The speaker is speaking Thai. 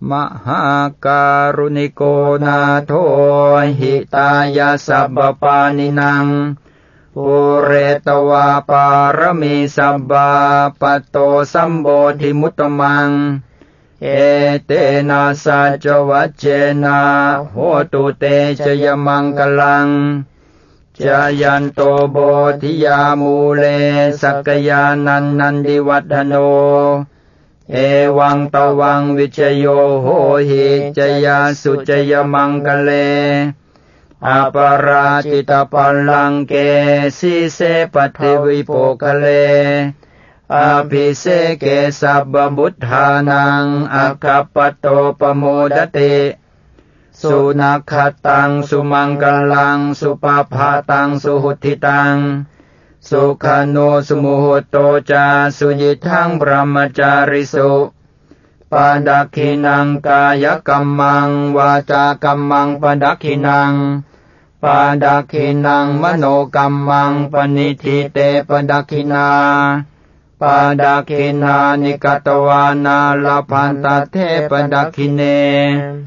มหาการุณิโกนาโทหิตายาสัพพปานินังปุเรตวาปารมีสัพพะปัตโตสัมโบธิมุตตมังเอเตนะสัจวัจเจนะโหตุเตชยมังคลังจายันโตโบธิยามูเลสักยานันนันดิวัฒโนเอวังตวังวิชโยโหหิจยาสุจยมังคะเลอปราจิตปัลลังเกสีเสปฏิวิโภคะเลอภิเสเกสัพพบุทธานังอัคคปโตปโมดติสุนัขตังสุมังกลังสุปภาตังสุหุติตังสุขโนสุมุหโตจาสุยิทังบรมจาริสุปาดักขินังกายกัมมังวาจากัมมังปาดักขินังปาดักขินังมโนกัมมังปณิทิเตปาดักขินาปาดักขินานิกตวานาลพันตเทปดักขิเน